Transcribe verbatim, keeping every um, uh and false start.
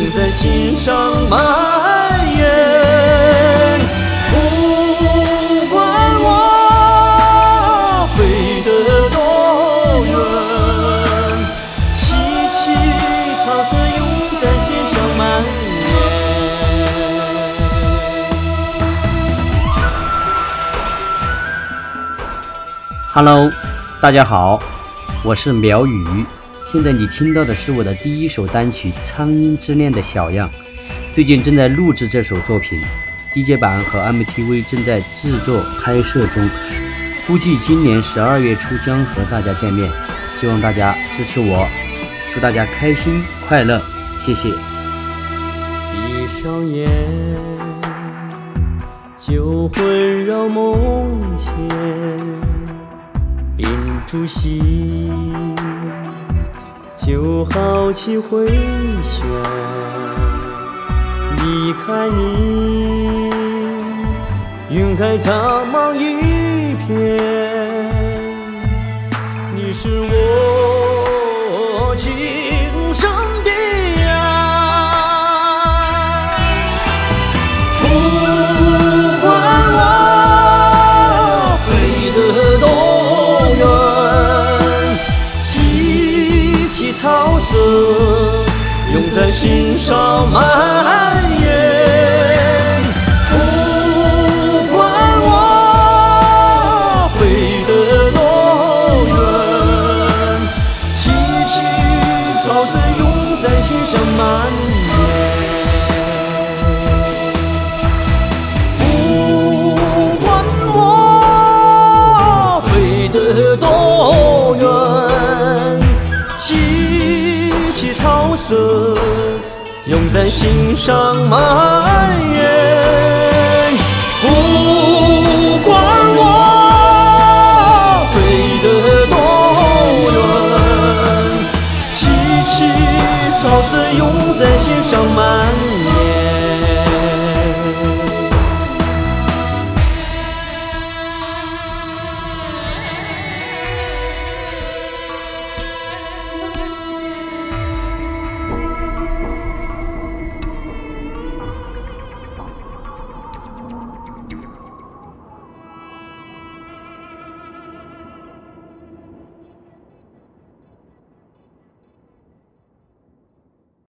永在心上蔓延。不管我飞得多远，凄凄草色永在心上蔓延。 Hello， 大家好，我是苗语。现在你听到的是我的第一首单曲《苍鹰之恋》的小样，最近正在录制这首作品 ，D J 版和 M T V 正在制作拍摄中，估计今年十二月初将和大家见面，希望大家支持我，祝大家开心快乐，谢谢。 闭上眼，就魂绕梦牵，屏住息，就好奇回旋。离开你，云海苍茫一片，你是我今生的爱。不管我飞得多远，凄凄草色永在心上蔓延。不管我飞得多远，凄凄草色永在心上蔓延。不管我飞得多远，凄凄草色永在心上蔓延。